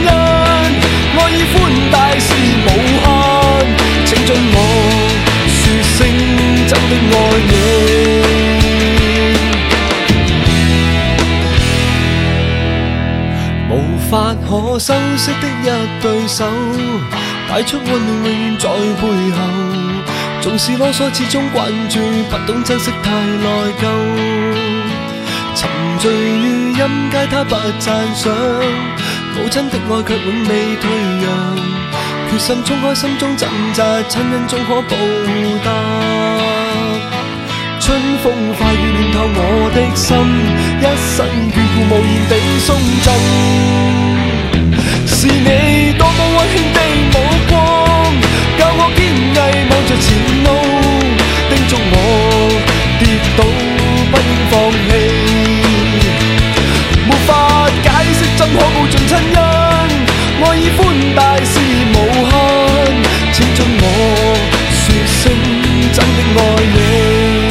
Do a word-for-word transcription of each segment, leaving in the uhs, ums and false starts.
因，愛意寬大是無限，請准我說聲真的愛你。無法可修飾的一對手，帶出溫暖永遠在背後。縱使囉嗦，始終慣住，不懂珍惜太內疚。沉醉於音階，他不讚賞，母親的愛卻永未退讓。決心衝開心中掙扎，親恩終可報答。春風化雨暖透我的心，一生眷顧無言地送贈。是你多麼溫馨的目光，教我堅毅望着前路，叮囑我跌倒不應放棄。沒法解釋怎可報盡親恩，愛意寬大是無限，請准我說聲真的愛你。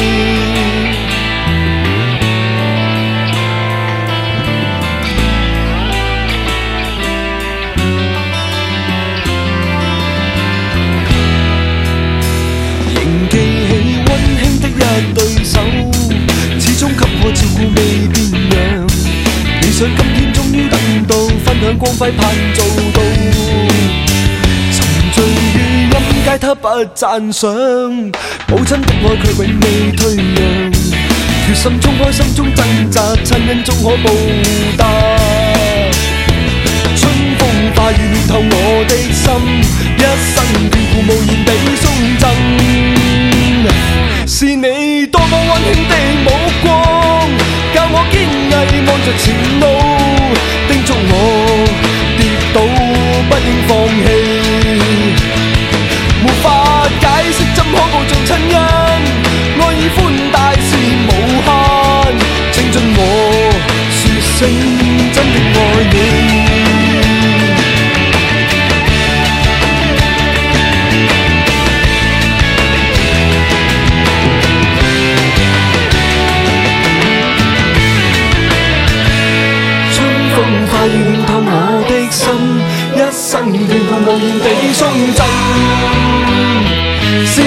對手始終給我照顧未變樣，理想今天終於等到，分享光輝盼做到。沉醉於音階，他不讚賞，母親的愛卻永未退讓。決心衝開心中掙扎，親恩終可報答。春風化雨暖透我的心，一生眷顧無言地送贈。是你多麼溫馨的目光，教我堅毅望着前路，叮囑我跌倒不應放棄。沒法解釋怎可報盡親恩，愛意寬大是無限，請准我說聲真的愛你。花雨暖透我的心，一生眷顧無言地送贈。